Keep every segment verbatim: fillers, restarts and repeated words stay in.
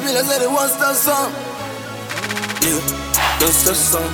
feel I said it one star song. Nigga, don't start song.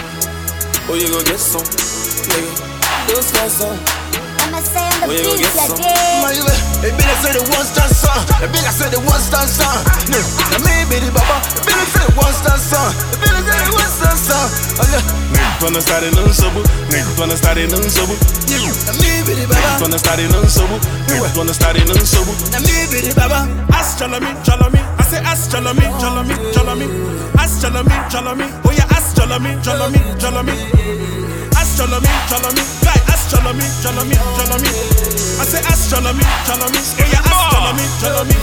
Oh, you gon' get some. Nigga, don't start song. I'ma say on the Oh, you gon' beat, get yeah, some. yeah. My nigga, they feel I said it one star song. They feel I said it one star song. Nigga, now me be the baba. They feel I said it one star song. They feel I said it one star song. Quando stare non sobo, quando stare non sobo, Now me be the baba. quando stare non sobo, quando stare non sobo. Now me be the baba. Ask Jalami, Jalami, I say ask Jalami, Jalami, Jalami, ask Jalami, Jalami, oh yeah, ask Jalami, Jalami, Jalami, ask Jalami, Jalami, guy, ask Jalami, Jalami, Jalami, I say ask Jalami, Jalami, oh yeah, ask Jalami, Jalami,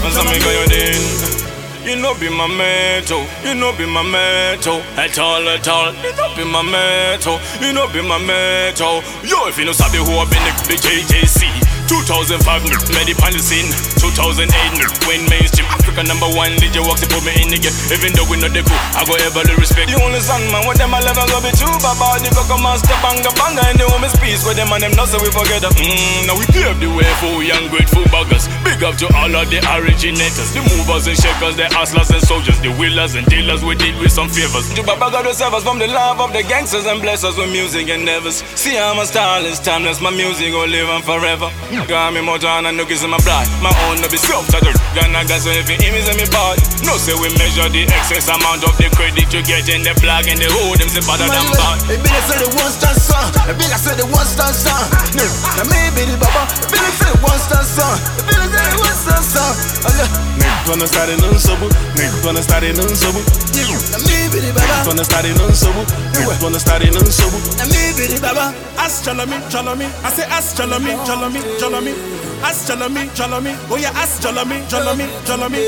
Jalami. You know be my metal, you know be my metal, at all, at all. You know be my metal, you know be my metal. Yo, if you know sabi who have been the J J C. two thousand five, made it on the scene. two thousand eight, when mainstream Africa number one, D J Walks to put me in the game. Even though we know the cool, I go ever the respect. The only son man, what them I love, I go be true. Baba, you go come and step banga banga in the woman's peace. With them and them not so we forget that. Mmm, now we pave the way for we ungrateful buggers. Big up to all of the originators, the movers and shakers, the hustlers and soldiers, the wheelers and dealers. We did with some favors. To Baba God will serve us from the love of the gangsters and bless us with music endeavors. See how my style is timeless, my music will live on forever. Got me more time and no kiss in my blood. My own no be self-titled. Gonna got so if you image in me body. No say we measure the excess amount of the credit you get in the plug and the hood them say better than bad. They be like say the one star song. They be like say the one star song. Now me be the baba. They be like say the one star song. They be like say the one star song. Quando stare non sobo, quando stare non sobo. Now me be the baba. Quando stare non sobo, quando stare non sobo. Now me be the baba. Ask Jalami, Jalami, I say ask Jalami, Jalami, Jalami, ask Jalami, Jalami, oh yeah, ask Jalami, Jalami, Jalami,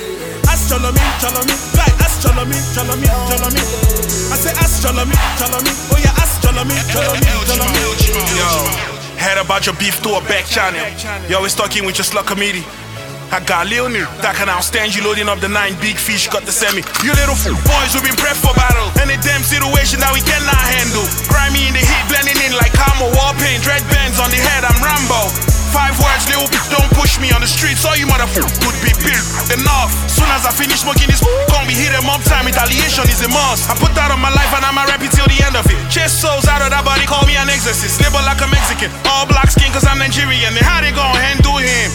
ask Jalami, Jalami, guy, ask Jalami, Jalami, Jalami, I say ask Jalami, Jalami, oh yeah, ask Jalami, Jalami, Jalami. Yo, heard about your beef to a back channel. You always talking with your slug committee. I got Lil New, that can outstand you loading up the nine big fish, got the semi. You little fool boys who been prepped for battle. Any damn situation that we cannot handle. Grimy in the heat, blending in like Camo, war paint, dread bands on the head, I'm Rambo. Five words, little bitch, don't push me on the streets. All you motherfuckers could be built enough. Soon as I finish smoking this, gon' be hit em up time. Retaliation is a must. I put that on my life and I'ma rap it till the end of it. Chase souls out of that body, call me an exorcist. Label like a Mexican, all black skin cause I'm Nigerian. Then how they gon' handle him?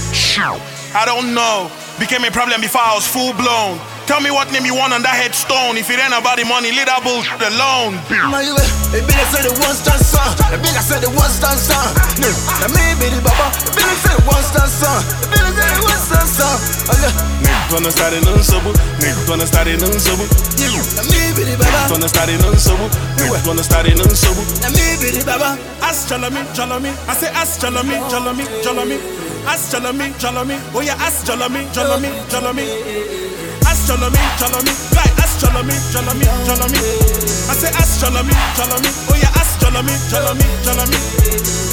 I don't know. Became a problem before I was full blown. Tell me what name you want on that headstone. If it ain't about the money, leave that bullshit alone. My nigga, they be like say the one star song. They be like say the one star song. Now me be the baba. They be like say the one star song. They be like say the one star song. Quando stare non sobo, quando stare non sobo. Now me be the baba. Quando stare non sobo, quando stare non sobo. Now me be the baba. Ask Jalami, Jalami, I say ask Jalami, Jalami, Jalami, ask Jalami, Jalami, oh yeah, ask Jalami, Jalami, Jalami, ask Jalami, Jalami, guy, ask Jalami, Jalami, Jalami, I say ask Jalami, Jalami, oh yeah, ask Jalami, Jalami, Jalami.